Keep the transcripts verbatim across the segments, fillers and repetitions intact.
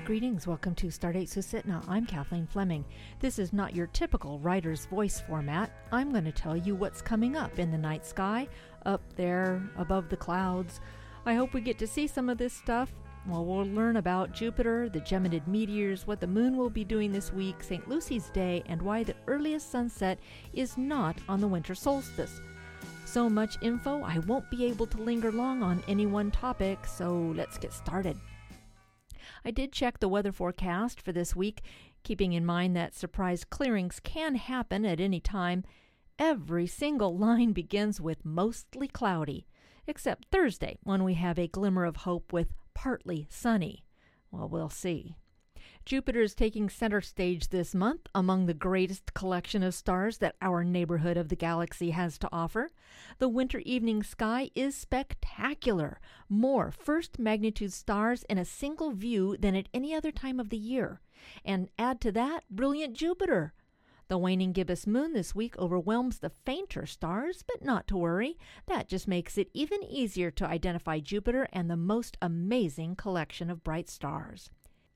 Greetings. Welcome to Stardate Susitna. I'm Kathleen Fleming. This is not your typical writer's voice format. I'm going to tell you what's coming up in the night sky, up there above the clouds. I hope we get to see some of this stuff. Well, we'll learn about Jupiter, the Geminid meteors, what the moon will be doing this week, Saint Lucy's Day, and why the earliest sunset is not on the winter solstice. So much info, I won't be able to linger long on any one topic, so let's get started. I did check the weather forecast for this week, keeping in mind that surprise clearings can happen at any time. Every single line begins with mostly cloudy, except Thursday, when we have a glimmer of hope with partly sunny. Well, we'll see. Jupiter is taking center stage this month among the greatest collection of stars that our neighborhood of the galaxy has to offer. The winter evening sky is spectacular. More first magnitude stars in a single view than at any other time of the year. And add to that, brilliant Jupiter. The waning gibbous moon this week overwhelms the fainter stars, but not to worry. That just makes it even easier to identify Jupiter and the most amazing collection of bright stars.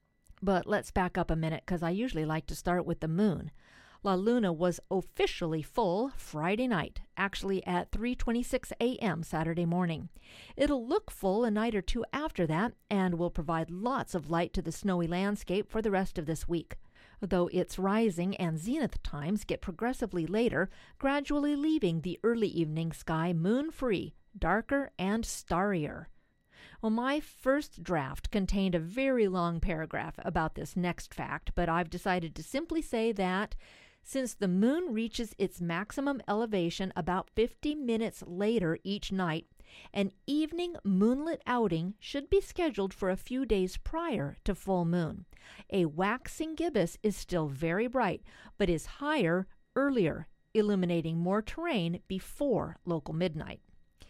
But let's back up a minute, because I usually like to start with the moon. La Luna was officially full Friday night, actually at three twenty-six a.m. Saturday morning. It'll look full a night or two after that, and will provide lots of light to the snowy landscape for the rest of this week. Though its rising and zenith times get progressively later, gradually leaving the early evening sky moon-free, darker and starrier. Well, my first draft contained a very long paragraph about this next fact, but I've decided to simply say that since the moon reaches its maximum elevation about fifty minutes later each night, an evening moonlit outing should be scheduled for a few days prior to full moon. A waxing gibbous is still very bright, but is higher earlier, illuminating more terrain before local midnight.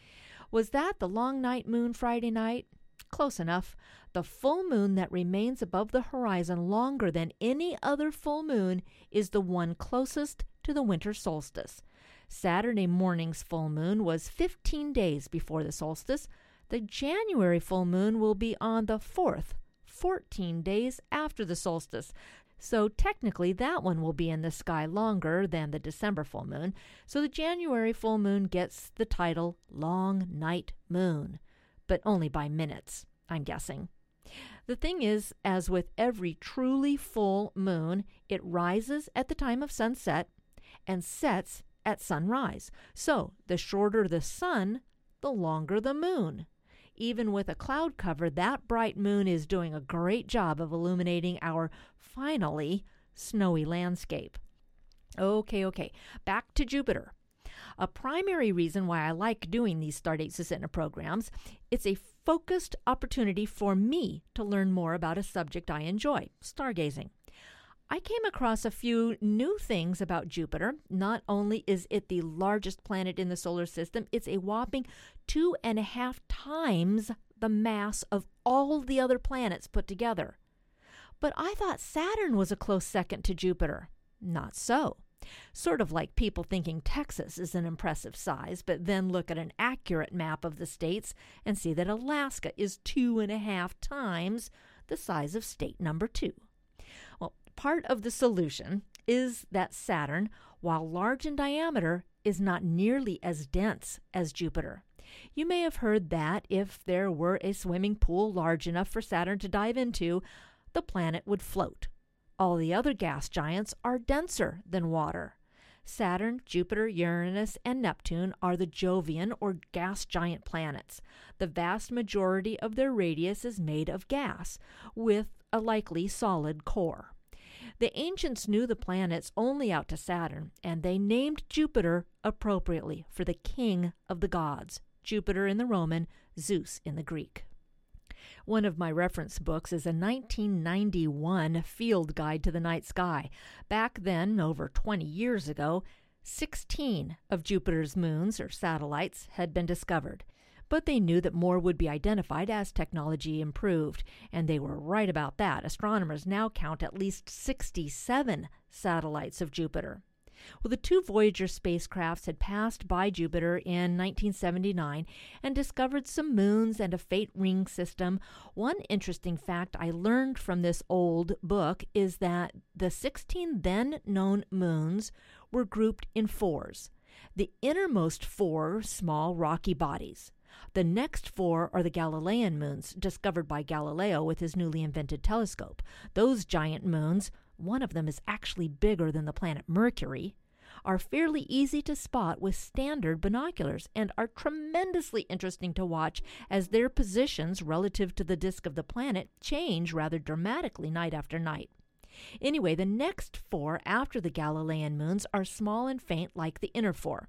Was that the long night moon Friday night? Close enough. The full moon that remains above the horizon longer than any other full moon is the one closest to the winter solstice. Saturday morning's full moon was fifteen days before the solstice. The January full moon will be on the fourth, fourteen days after the solstice. So technically that one will be in the sky longer than the December full moon. So the January full moon gets the title Long Night Moon, but only by minutes, I'm guessing. The thing is, as with every truly full moon, it rises at the time of sunset and sets at sunrise. So the shorter the sun, the longer the moon. Even with a cloud cover, that bright moon is doing a great job of illuminating our, finally, snowy landscape. Okay, okay, back to Jupiter. A primary reason why I like doing these Stardate Susitna programs, it's a focused opportunity for me to learn more about a subject I enjoy, stargazing. I came across a few new things about Jupiter. Not only is it the largest planet in the solar system, it's a whopping two and a half times the mass of all the other planets put together. But I thought Saturn was a close second to Jupiter. Not so. Sort of like people thinking Texas is an impressive size, but then look at an accurate map of the states and see that Alaska is two and a half times the size of state number two. Well, part of the solution is that Saturn, while large in diameter, is not nearly as dense as Jupiter. You may have heard that if there were a swimming pool large enough for Saturn to dive into, the planet would float. All the other gas giants are denser than water. Saturn, Jupiter, Uranus, and Neptune are the Jovian or gas giant planets. The vast majority of their radius is made of gas, with a likely solid core. The ancients knew the planets only out to Saturn, and they named Jupiter appropriately for the king of the gods, Jupiter in the Roman, Zeus in the Greek. One of my reference books is a nineteen ninety-one field guide to the night sky. Back then, over twenty years ago, sixteen of Jupiter's moons, or satellites, had been discovered. But they knew that more would be identified as technology improved, and they were right about that. Astronomers now count at least sixty-seven satellites of Jupiter. Well, the two Voyager spacecrafts had passed by Jupiter in nineteen seventy-nine and discovered some moons and a fate ring system. One interesting fact I learned from this old book is that the sixteen then known moons were grouped in fours. The innermost four small rocky bodies. The next four are the Galilean moons, discovered by Galileo with his newly invented telescope. Those giant moons, one of them is actually bigger than the planet Mercury, are fairly easy to spot with standard binoculars and are tremendously interesting to watch as their positions relative to the disk of the planet change rather dramatically night after night. Anyway, the next four after the Galilean moons are small and faint like the inner four.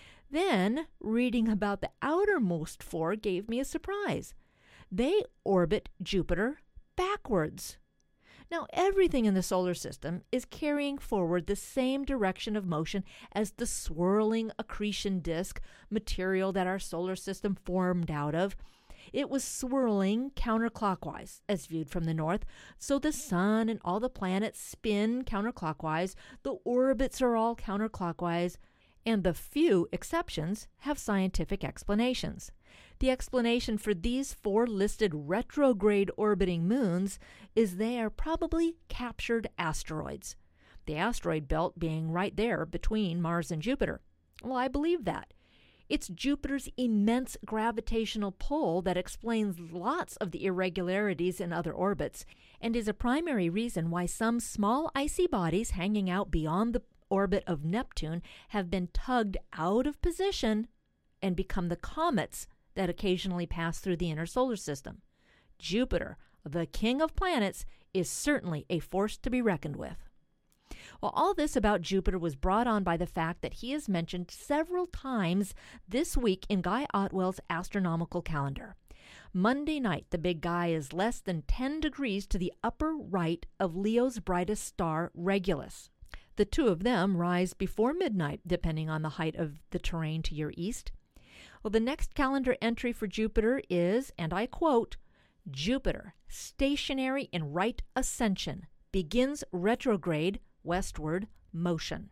Then, reading about the outermost four gave me a surprise. They orbit Jupiter backwards. Now, everything in the solar system is carrying forward the same direction of motion as the swirling accretion disk material that our solar system formed out of. It was swirling counterclockwise as viewed from the north, so the sun and all the planets spin counterclockwise, the orbits are all counterclockwise, and the few exceptions have scientific explanations. The explanation for these four listed retrograde orbiting moons is they are probably captured asteroids, the asteroid belt being right there between Mars and Jupiter. Well, I believe that. It's Jupiter's immense gravitational pull that explains lots of the irregularities in other orbits and is a primary reason why some small icy bodies hanging out beyond the orbit of Neptune have been tugged out of position and become the comets that occasionally pass through the inner solar system. Jupiter, the king of planets, is certainly a force to be reckoned with. Well, all this about Jupiter was brought on by the fact that he is mentioned several times this week in Guy Otwell's astronomical calendar. Monday night, the big guy is less than ten degrees to the upper right of Leo's brightest star, Regulus. The two of them rise before midnight, depending on the height of the terrain to your east. Well, the next calendar entry for Jupiter is, and I quote, Jupiter, stationary in right ascension, begins retrograde, westward motion.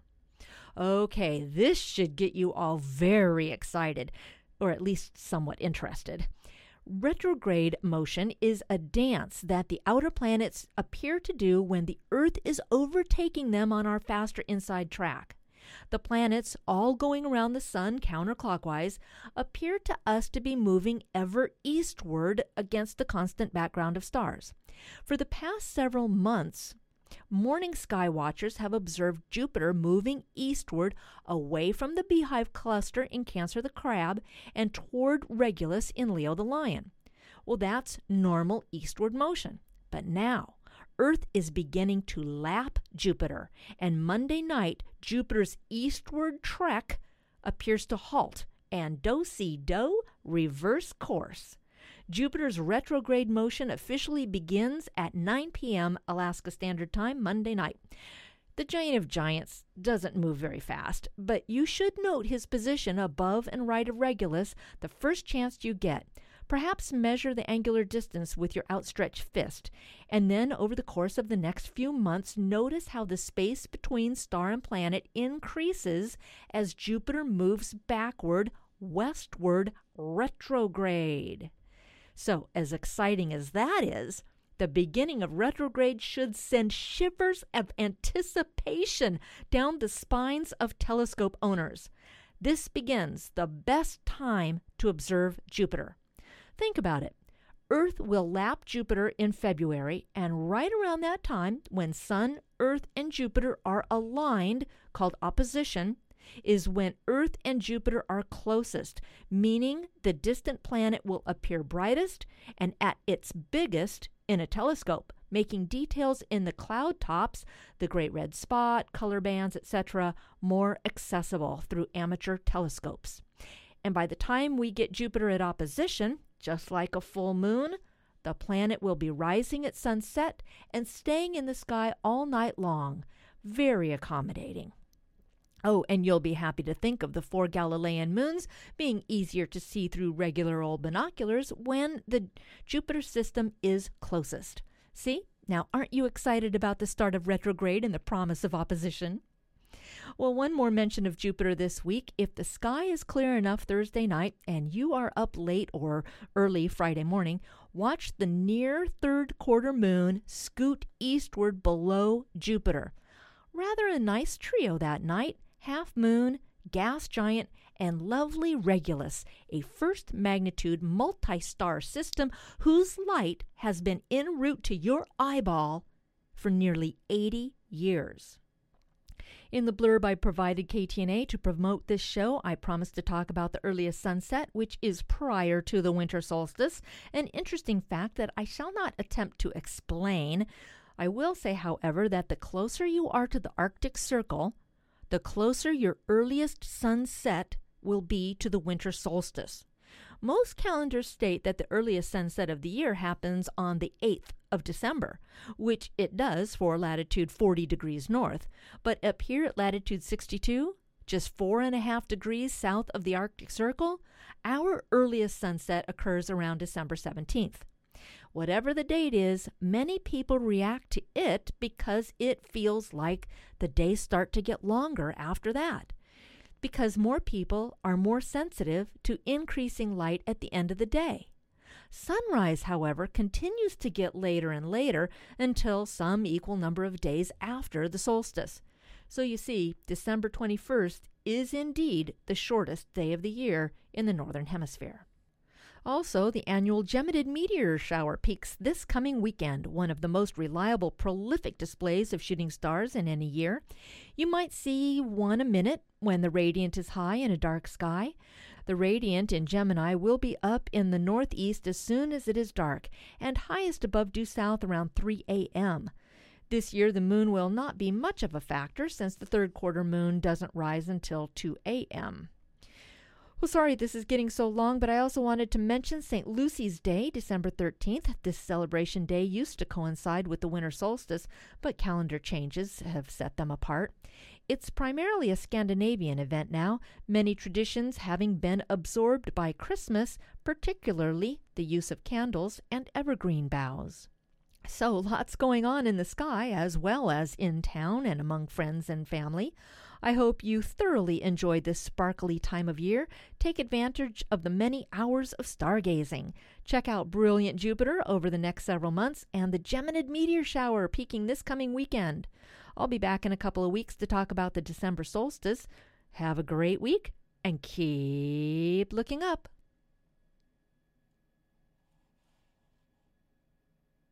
Okay, this should get you all very excited, or at least somewhat interested. Retrograde motion is a dance that the outer planets appear to do when the Earth is overtaking them on our faster inside track. The planets, all going around the sun counterclockwise, appear to us to be moving ever eastward against the constant background of stars. For the past several months, morning sky watchers have observed Jupiter moving eastward away from the Beehive cluster in Cancer the Crab and toward Regulus in Leo the Lion. Well, that's normal eastward motion. But now, Earth is beginning to lap Jupiter, and Monday night, Jupiter's eastward trek appears to halt and do-si-do reverse course. Jupiter's retrograde motion officially begins at nine p.m. Alaska Standard Time Monday night. The giant of giants doesn't move very fast, but you should note his position above and right of Regulus the first chance you get. Perhaps measure the angular distance with your outstretched fist, and then over the course of the next few months, notice how the space between star and planet increases as Jupiter moves backward, westward, retrograde. So, as exciting as that is, the beginning of retrograde should send shivers of anticipation down the spines of telescope owners. This begins the best time to observe Jupiter. Think about it. Earth will lap Jupiter in February, and right around that time, when Sun, Earth, and Jupiter are aligned, called opposition, is when Earth and Jupiter are closest, meaning the distant planet will appear brightest and at its biggest in a telescope, making details in the cloud tops, the great red spot, color bands, et cetera, more accessible through amateur telescopes. And by the time we get Jupiter at opposition, just like a full moon, the planet will be rising at sunset and staying in the sky all night long. Very accommodating. Oh, and you'll be happy to think of the four Galilean moons being easier to see through regular old binoculars when the Jupiter system is closest. See? Now, aren't you excited about the start of retrograde and the promise of opposition? Well, one more mention of Jupiter this week. If the sky is clear enough Thursday night and you are up late or early Friday morning, watch the near third quarter moon scoot eastward below Jupiter. Rather a nice trio that night: half moon, gas giant, and lovely Regulus, a first magnitude multi-star system whose light has been en route to your eyeball for nearly eighty years. In the blurb I provided K T N A to promote this show, I promised to talk about the earliest sunset, which is prior to the winter solstice, an interesting fact that I shall not attempt to explain. I will say, however, that the closer you are to the Arctic Circle, the closer your earliest sunset will be to the winter solstice. Most calendars state that the earliest sunset of the year happens on the eighth of December, which it does for latitude forty degrees north. But up here at latitude sixty-two, just four and a half degrees south of the Arctic Circle, our earliest sunset occurs around December seventeenth. Whatever the date is, many people react to it because it feels like the days start to get longer after that, because more people are more sensitive to increasing light at the end of the day. Sunrise, however, continues to get later and later until some equal number of days after the solstice. So you see, December twenty-first is indeed the shortest day of the year in the Northern Hemisphere. Also, the annual Geminid meteor shower peaks this coming weekend, one of the most reliable, prolific displays of shooting stars in any year. You might see one a minute when the radiant is high in a dark sky. The radiant in Gemini will be up in the northeast as soon as it is dark, and highest above due south around three a.m. This year, the moon will not be much of a factor since the third quarter moon doesn't rise until two a.m. Well, sorry this is getting so long, but I also wanted to mention Saint Lucy's Day, December thirteenth. This celebration day used to coincide with the winter solstice, but calendar changes have set them apart. It's primarily a Scandinavian event now, many traditions having been absorbed by Christmas, particularly the use of candles and evergreen boughs. So lots going on in the sky as well as in town and among friends and family. I hope you thoroughly enjoyed this sparkly time of year. Take advantage of the many hours of stargazing. Check out Brilliant Jupiter over the next several months and the Geminid meteor shower peaking this coming weekend. I'll be back in a couple of weeks to talk about the December solstice. Have a great week and keep looking up.